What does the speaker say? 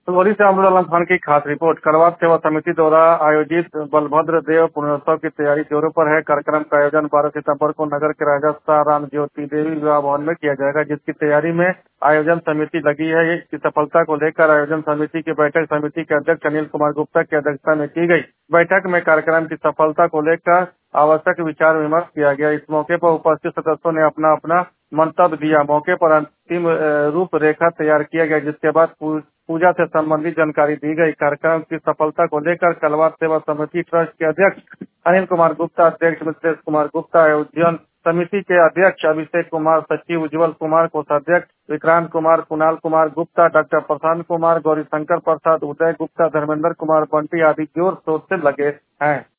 सुगौली से अमरुल आलम खान की खास रिपोर्ट। कड़वा सेवा समिति द्वारा आयोजित बलभद्र देव पुण्योत्सव की तैयारी जोरों पर है। कार्यक्रम का आयोजन 12 सितंबर को नगर के राजा शाह राम ज्योति देवी विवाह भवन में किया जाएगा, जिसकी तैयारी में आयोजन समिति लगी है। इसकी सफलता को लेकर आयोजन समिति की बैठक समिति के अध्यक्ष अनिल कुमार गुप्ता की अध्यक्षता में की गई। बैठक में कार्यक्रम की सफलता को लेकर आवश्यक विचार विमर्श किया गया। इस मौके पर उपस्थित सदस्यों ने अपना अपना मंतव्य दिया। मौके पर अंतिम रूपरेखा तैयार किया गया, जिसके बाद पूजा से संबंधित जानकारी दी गई। कार्यक्रम की सफलता को लेकर कलवा सेवा समिति ट्रस्ट के अध्यक्ष अनिल कुमार गुप्ता, अध्यक्ष मिथिलेश कुमार गुप्ता, आयोजन समिति के अध्यक्ष अभिषेक कुमार, सचिव उज्जवल कुमार, कोषाध्यक्ष विक्रांत कुमार, कुणाल कुमार गुप्ता, डॉक्टर प्रशांत कुमार, गौरी शंकर प्रसाद, उदय गुप्ता, धर्मेंद्र कुमार, बंटी आदि जोर शोर से लगे हैं।